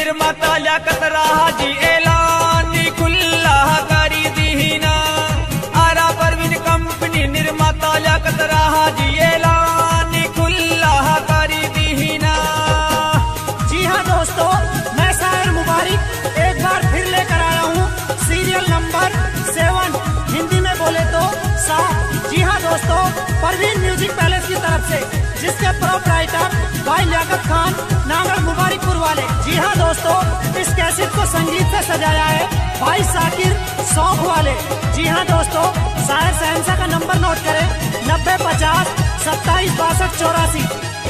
निर्माता लियाकत राजी ऐलान खुल्ला करी दीना। आरा परवीन कंपनी निर्माता लियाकत राजी ऐलान खुल्ला करी दीना। जी हाँ दोस्तों, मैं शायर मुबारिक एक बार फिर लेकर आया हूँ सीरियल नंबर 7, हिंदी में बोले तो 7। जी हाँ दोस्तों, परवीन म्यूजिक पैलेस की तरफ से, जिसके प्रोपराइटर भाई लियाकत खान नांगल मुबारकपुर वाले। जी हाँ दोस्तों, इस कैसेट को संगीत से सजाया है भाई साकिर सौख वाले। जी हाँ दोस्तों, शायर शहंशाह का नंबर नोट करें 9050 27 62 84।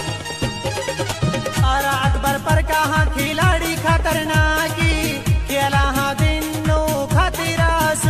आरा अकबर पर कहा खिलाड़ी खतरनाकी खेला हाँ दिनो खतरासू।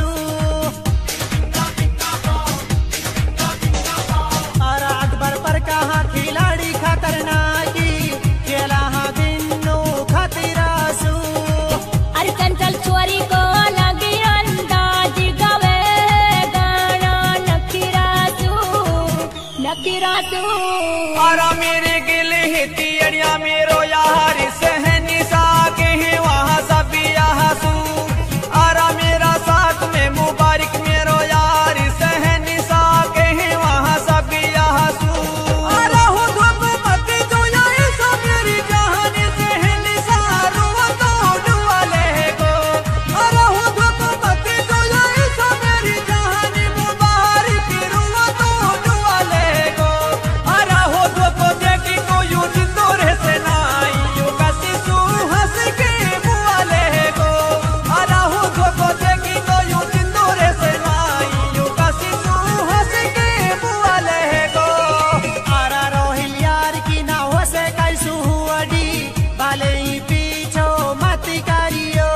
आरा अकबर पर कहा खिलाड़ी खतरनाकी खेला हाँ दिनो खतरासू। अरे चंचल चोरी को लगी अंदाज गवे गाना नखीरासू नखीरासू। आरा मेरे गिले हिती अड़िया मेरो यार सहनी साके है वहाँ सभी यासू। आरा मेरा साथ में मुबारक मेरो यार सहनी साके है वहाँ सभी यासू। आरा हो धूप मत जो यार सब मेरी जहानी सहनी सारू तो डुआले को। आरा हो धूप मत जो यार सब मेरी जहानी मुबारक रुआ तो डुआले को। आरा हो धूप देखी को यू जिंदोरे से नाई यू कसी सू हंस के बुआले को। आरा हो धूप देखी को यू जिंदोरे से नाई यू कसी सू हंस के बुआले को। आरा रोहिल यार की ना हो से कैसू हुआडी बाले ही पीछो मत करियो।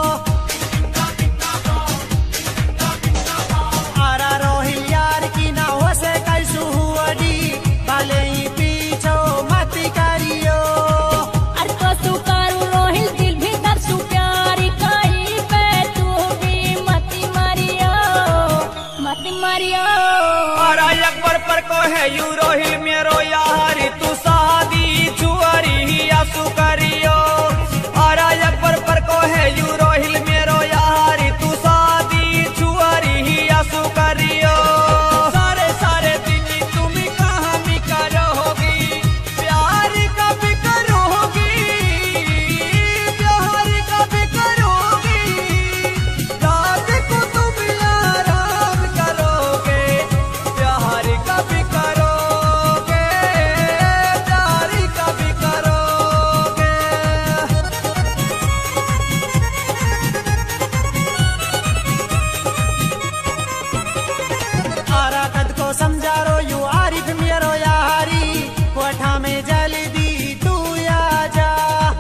आरा रोहिल यार की ना हो से कैसू हुआडी बाले ही पीछो मत करियो। अरे तो तू करू रोहिल दिल भीतर सु प्यारी कहीं पे तू भी मती मारियो मती मारियो। आरा अकबर पर को है यू रोहिल मेरो यार तू शादी छुआरी आसू करियो। आरा अकबर पर को है यू रोहिल मेरो यार तू शादी छुआरी आसू करियो। सारे सारे दिन तुम कहाँ भी करोगी प्यार कब करोगी प्यार कब करोगी। रात को तुम आराम करोगे प्यार कब करोगे प्यार कब करोगे। आरा कद को समझा रो यू आरिफ मेरो यारी कोठा में जल्दी तू आ जा।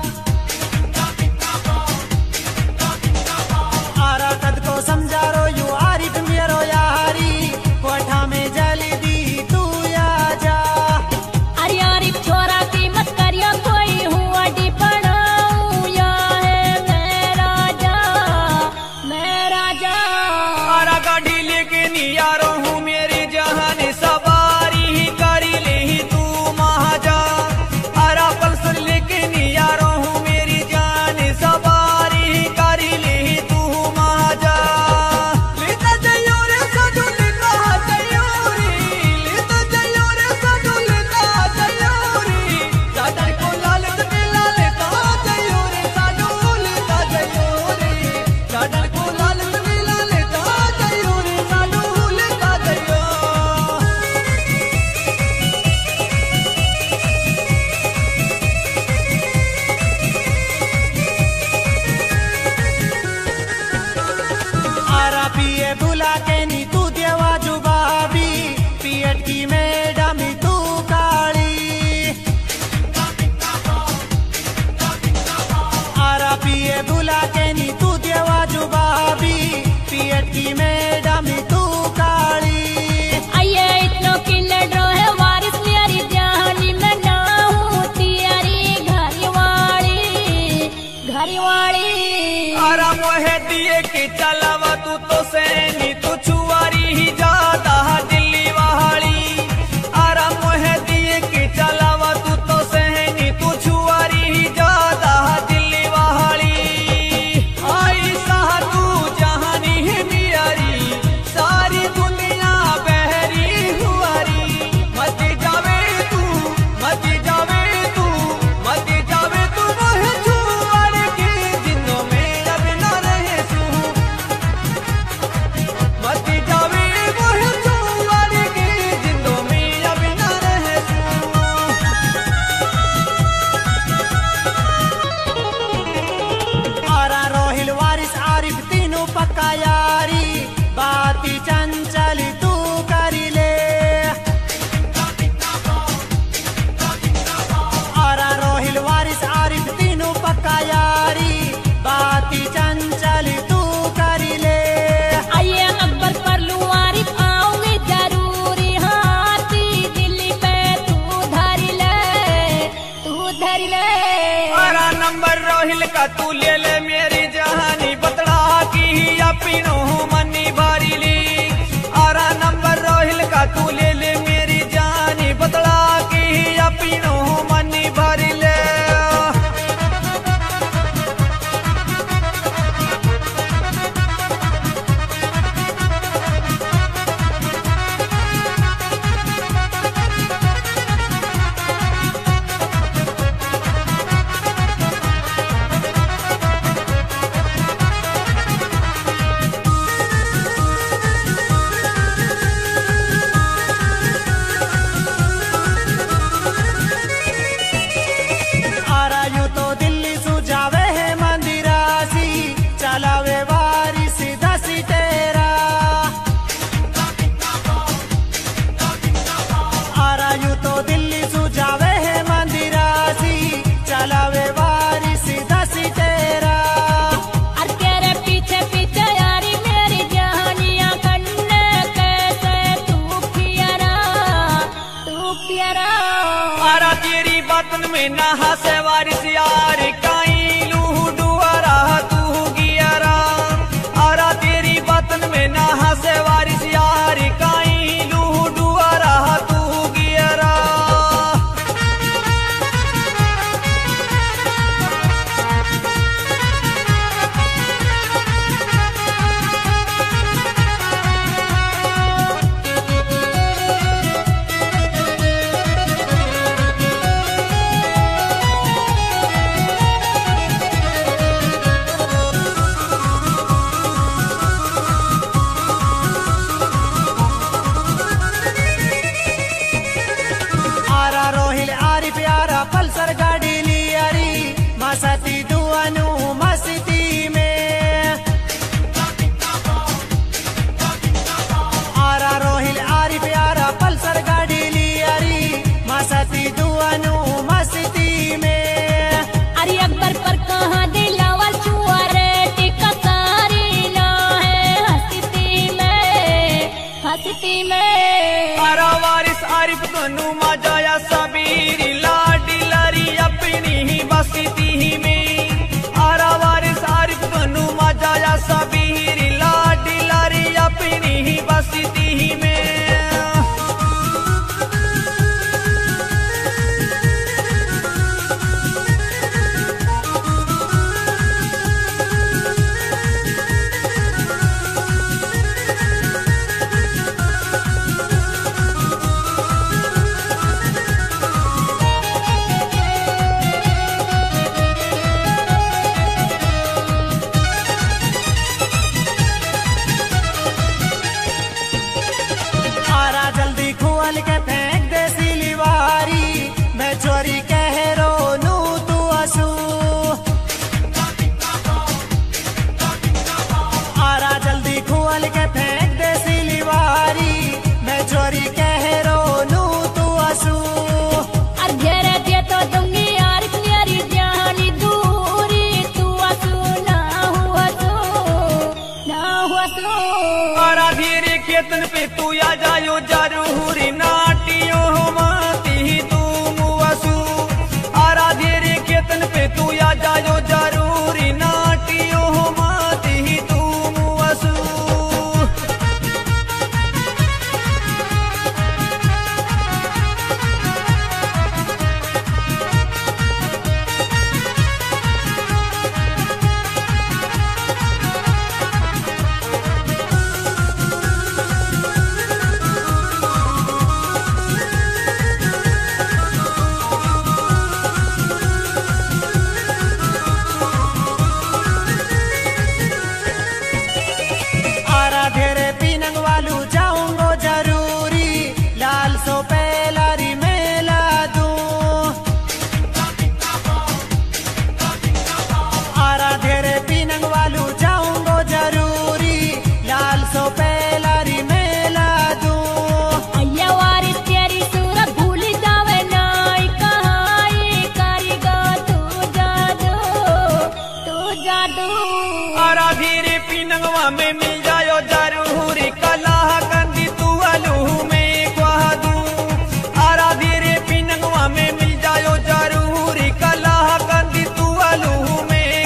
आरा कद को समझा रो यू आरिफ मेरो यारी कोठा में जल्दी तू आ जा। अरे यारी छोरा की मत करियो कोई हुआ डी पढ़ाऊं या है मेरा जा मेरा जा। आरा गाड़ी लेके नियारो हूँ मेरी जहान सवारी ही करी ली तू महाजा। आरा पल्सर लेके नियारो हूँ मेरी जान सवारी ही करी ली तू महाजा। लेता जयो रे साडू लेता जयो रे लेता जयो रे साडू लेता जयो रे। दादर को लालच दिला लेता जयो रे साडू लेता जयो रे। दादर को लालच दिला लेता जयो रे साडू लेता जयो। आरा पिए बुला के नी तू देवा जुबाबी पियट की मैडम तू काली। आरा पिए बुला के नी तू देवा जुबाबी पियट की मैडम तू काली। आये इतनो की लड़ो है वारिस मेरी जानी में ना हूँ तेरी घर वाली। आरा मोहे दिए कि चलावा तू तो सैनी तू छुआरी ही ज्यादा दिल्ली वाली। आरा मोहे दिए कि चलावा तू तो सहनी तू छुआरी ही ज्यादा दिल्ली वाली। रोहिल का तू ले ले मेरी जहानी बतड़ा की अपनो मनी भारी ली। आरा नंबर रोहिल का तू ले ले मेरी जानी बतड़ा की अपनो मनी भारी ले। में नहा से वारिस यार काई लूह डुआरा तू गियारा। आरा तेरी बतन में नहा से वारिस यार काई लूह डुआरा तू गियारा। पल्सर गाड़ी लियारी मस्ती दुआनु मस्ती में। आरा रोहिल आरी प्यारा पल्सर गाड़ी लियारी मस्ती दुआनु मस्ती में। अरे अकबर पर कहाँ दिलावल चुआरे टिका सारी ना है हस्ती में। आरा वारिस आरिफ दोनों मजाया सबीरी बस्ती में। आरा वारिस आरिफ दोनों मजाया सबीरी लाडी लारी अपनी ही बस्ती में। के फेंक दे सिलीवारी मैं चोरी कह रो नू तू असू। आरा जल्दी खोल के फेंक दे सिलीवारी मैं चोरी कह रो नू तू असू। अधेरे दिए तो दूंगी यार मेरी जानी दूरी तू असू ना हुआ तू। आरा धीरे केतन पे तू आ जायो जरूरी नाटियो माती तू मुआसू। आरा धीरे केतन पे तू आ जायो जरूरी नाटियो माती तू मुआसू। में मिल जायो जरूरी कला कंदी तू अलू में क्वा दू। आरा धीरे पिनंगवा में मिल जायो जरूरी कला कंदी तू अलू में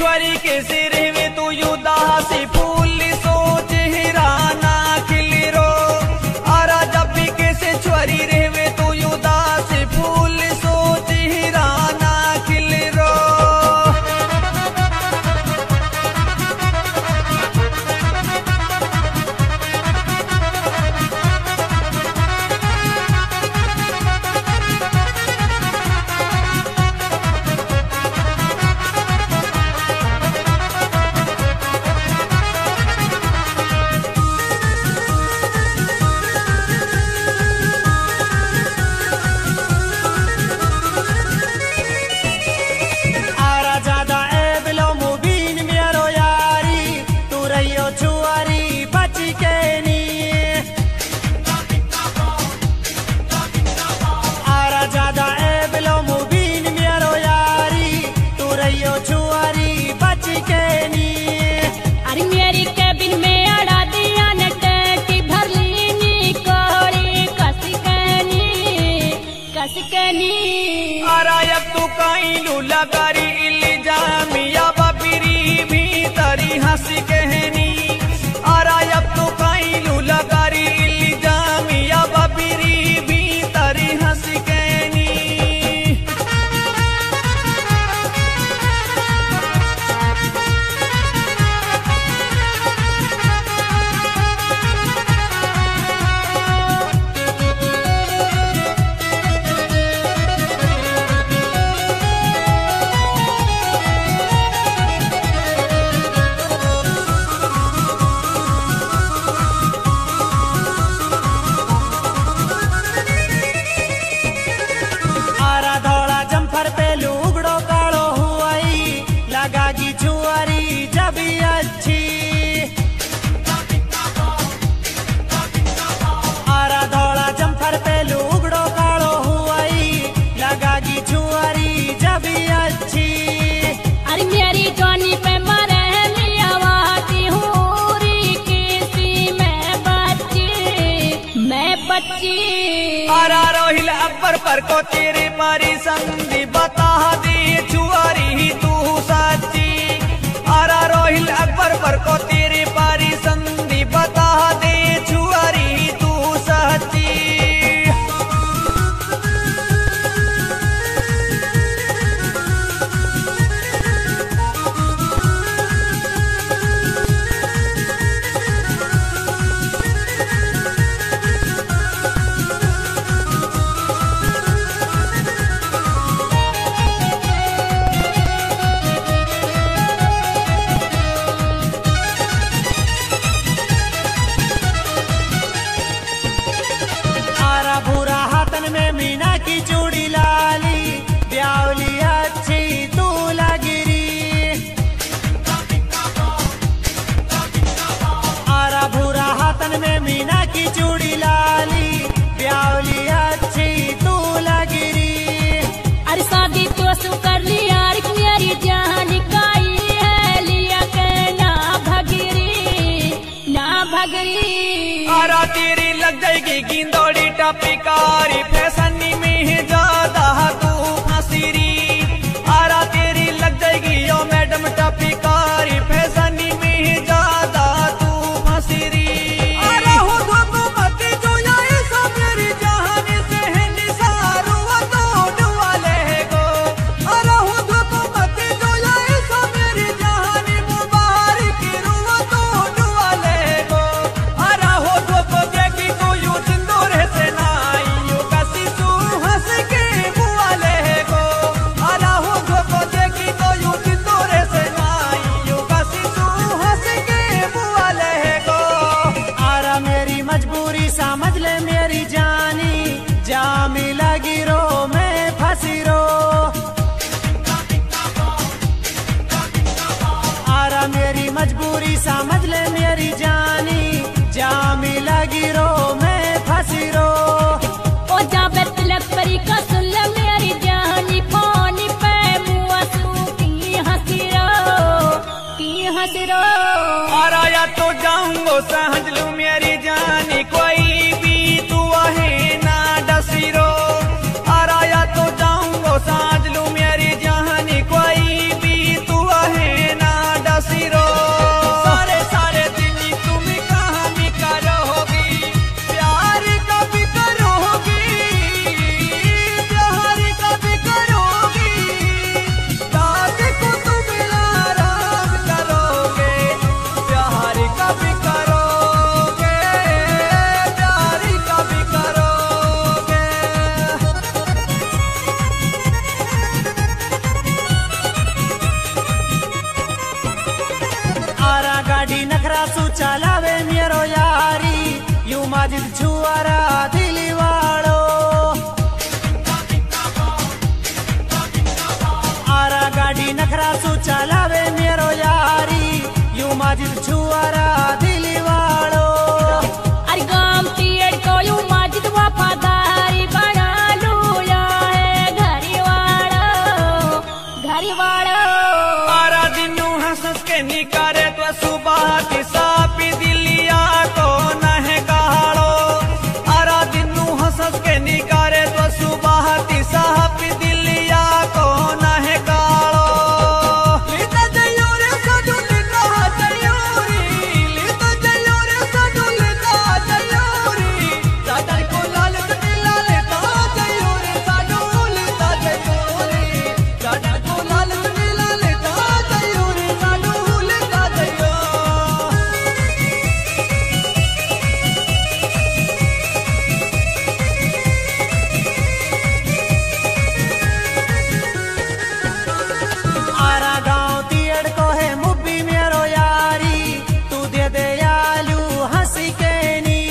छुआरी के सिर में तू उदासी फूल सोच हिराना खिल रो आरा जब भी कैसे छुआरी रहवे तू उदासी फूल सोच हिराना खिल रो। आरायब तू काइलू लगारी इल्जामिया बबरी भी तरी हंसी कहनी आरायब तू काइलू लगारी इल्जामिया बबरी भी तरी हंसी कहनी। आरा रोहिल अकबर पर को तेरे मारी संधि बता दे छुआरी तू सच्ची आरा रोहिल अकबर पर को तेरे पारी संधि बता दे छुआरी तू सच्ची। में मीना की चूड़ी लाली ब्यावली अच्छी तू लगिरी। अरे शादी तो सु कर लिया मेरी जान काई है लिया के ना भगरी आरा तेरी लग जाएगी गिंदोड़ी टपिकारी फैसनी में ज्यादा तू फंसीरी आरा तेरी लग जाएगी यो मैडम टपिकारी फैसनी में ज्यादा तू फंसीरी। मजबूरी समझ ले मेरी जानी जामी लगी रो मैं फंसी रो ओ जाबे तिलक परी का सुन ले मेरी जानी फोन पे मुआ सू की हंसी रो आरा या तो जाऊंगो समझ लूं मेरी जानी कोई भी तू चलावे मेरो यारी यू माजिद छुआरा दिली वालो आरा गाड़ी नखरा सु चलावे मेरो यारी यू माजिद छुआरा दिली वालो अरे गाम तीड़ को यू माजिद वफादारी बना लूया है घरी वालो आरा दिनू हंस के निकारे तो सुबह दिशा पी दिलिया को नहे कहाड़ो आरा दिनू हंस के निकारे तो सुबह दिशा पी दिलिया को नहे कहाड़ो लीता जयोरे सडू लीता जयोरी लीता जयोरे सडू लीता जयोरी दादर को लाल नीला लेता जयोरे सडू लीता जयोरी दादर को लाल नीला लेता जयोरे सडू लीता जयो आरा गाँव तीड़ को है मुब्बी मेरो यारी तू दे दे आलू हंसी के नी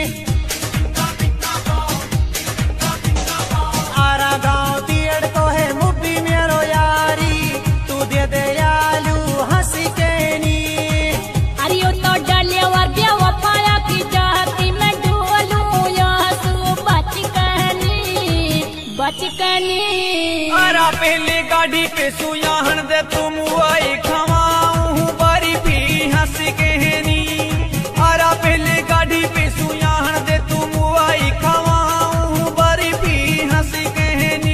आरा गाँव तीड़ को है मुब्बी मेरो यारी तू दे दे आलू हंसी के नी अरे यो तो डले और बेवफाया की जाती मैं ढोलूं यहाँ सु बचकनी आरा पहले गाड़ी पे सुयाहन दे तुम आई खवाऊं बारी भी हंस कहनी आरा पहले गाड़ी पे सुयाहन दे तुम आई खवाऊं बारी भी हंस कहनी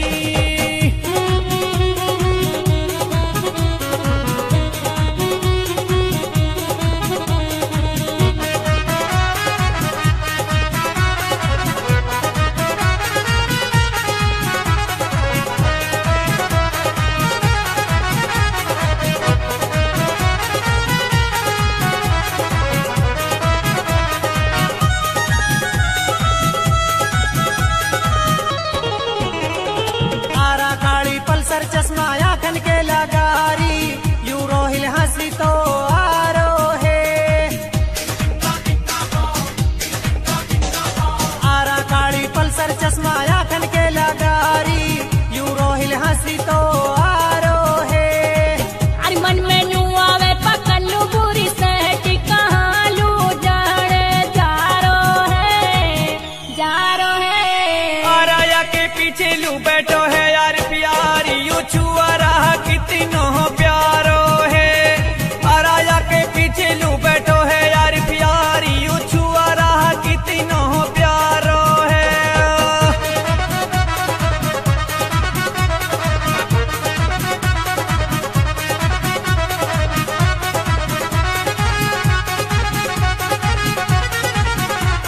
आरा काली पल्सर चश्मा आखन के लगारी यू रोहिल हंसी तो आरो है आरा काली पल्सर चश्मा